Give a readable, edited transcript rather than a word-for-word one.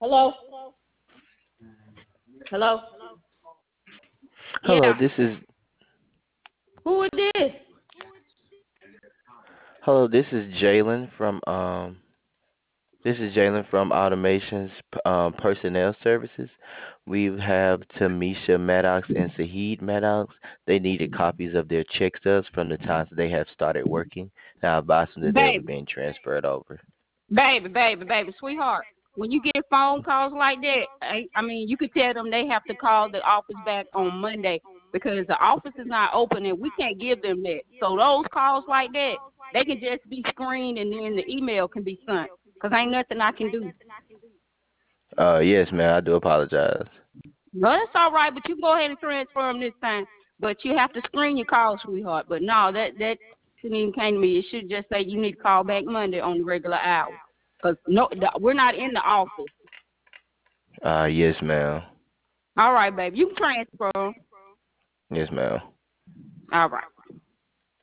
Hello? Hello? Hello, Yeah. this is Who it is? hello, this is Jalen from Automations Personnel Services. We have Tamisha Maddox and Saheed Maddox. They needed copies of their check stubs from the times they have started working. Now I advise them that they'll be Baby, being transferred over. baby, sweetheart. When you get phone calls like that, I mean, you could tell them they have to call the office back on Monday because the office is not open and we can't give them that. So those calls like that, they can just be screened and then the email can be sent because ain't nothing I can do. Yes, ma'am, I do apologize. No, that's all right, but you go ahead and transfer them this time. But you have to screen your calls, sweetheart. But no, that shouldn't even came to me. It should just say you need to call back Monday on the regular hours. Because no, we're not in the office. Yes, ma'am. All right, baby. You can transfer 'em. Yes, ma'am. All right.